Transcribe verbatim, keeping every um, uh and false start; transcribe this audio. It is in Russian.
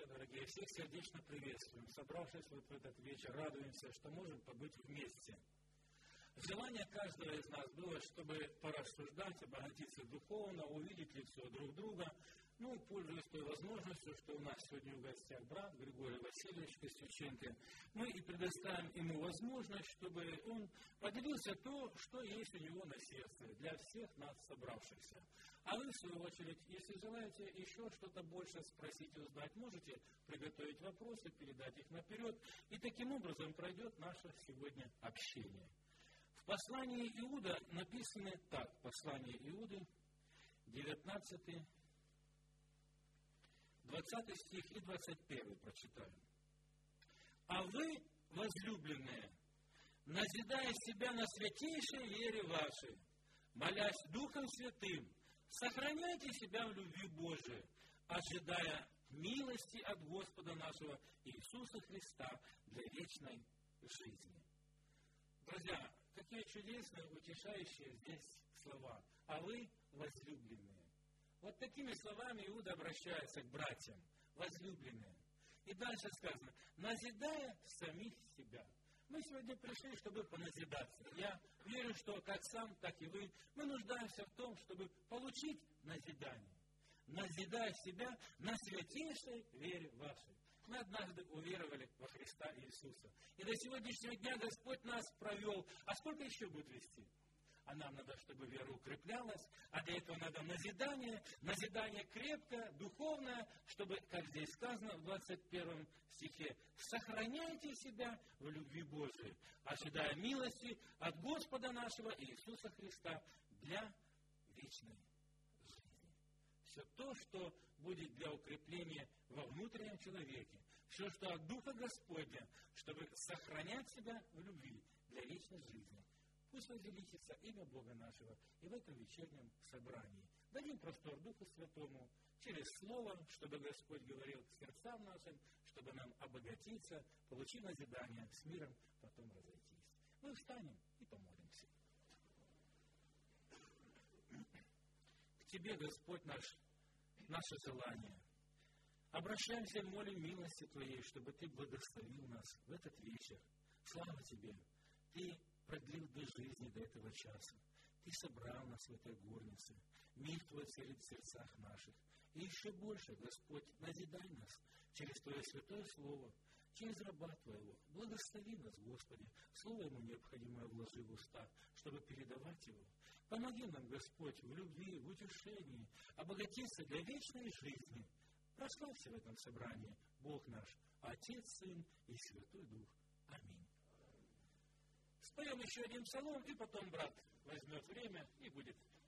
дорогие, всех сердечно приветствуем. Собравшись вот в этот вечер, радуемся, что можем побыть вместе. Желание каждого из нас было, чтобы порассуждать, обогатиться духовно, увидеть лицо друг друга. Ну, пользуясь той возможностью, что у нас сегодня в гостях брат Григорий Васильевич Костюченко, мы и предоставим ему возможность, чтобы он поделился то, что есть у него на сердце, для всех нас собравшихся. А вы, в свою очередь, если желаете еще что-то больше спросить и узнать, можете приготовить вопросы, передать их наперед, и таким образом пройдет наше сегодня общение. В послании Иуда написано так, послание Иуды, девятнадцатый, двадцатый стих и двадцать первый прочитаем. «А вы, возлюбленные, назидая себя на святейшей вере вашей, молясь Духом Святым, сохраняйте себя в любви Божией, ожидая милости от Господа нашего Иисуса Христа для вечной жизни». Друзья, какие чудесные, утешающие здесь слова. «А вы, возлюбленные». Вот такими словами Иуда обращается к братьям, возлюбленные. И дальше сказано, назидая самих себя. Мы сегодня пришли, чтобы поназидаться. Я верю, что как сам, так и вы, мы нуждаемся в том, чтобы получить назидание. Назидая себя на святейшей вере вашей. Мы однажды уверовали во Христа Иисуса. И до сегодняшнего дня Господь нас провел. А сколько еще будет вести? А нам надо, чтобы вера укреплялась, а для этого надо назидание, назидание крепкое, духовное, чтобы, как здесь сказано в двадцать первом стихе, сохраняйте себя в любви Божией, ожидая милости от Господа нашего Иисуса Христа для вечной жизни. Все то, что будет для укрепления во внутреннем человеке, все, что от Духа Господня, чтобы сохранять себя в любви для вечной жизни. Пусть возвеличится имя Бога нашего и в этом вечернем собрании. Дадим простор Духу Святому через Слово, чтобы Господь говорил к сердцам нашим, чтобы нам обогатиться, получив назидание, с миром потом разойтись. Мы встанем и помолимся. К Тебе, Господь наш, наше желание. Обращаемся и молим милости Твоей, чтобы Ты благословил нас в этот вечер. Слава Тебе! Ты продлил до жизни до этого часа. Ты собрал нас в этой горнице. Мир Твой царит в сердцах наших. И еще больше, Господь, назидай нас через Твое святое Слово, через раба Твоего. Благослови нас, Господи. Слово Ему необходимое вложи в уста, чтобы передавать его. Помоги нам, Господь, в любви, в утешении, обогатиться для вечной жизни. Прославься в этом собрании, Бог наш, Отец, Сын и Святой Дух. Аминь. Споем еще один псалом, и потом брат возьмет время и будет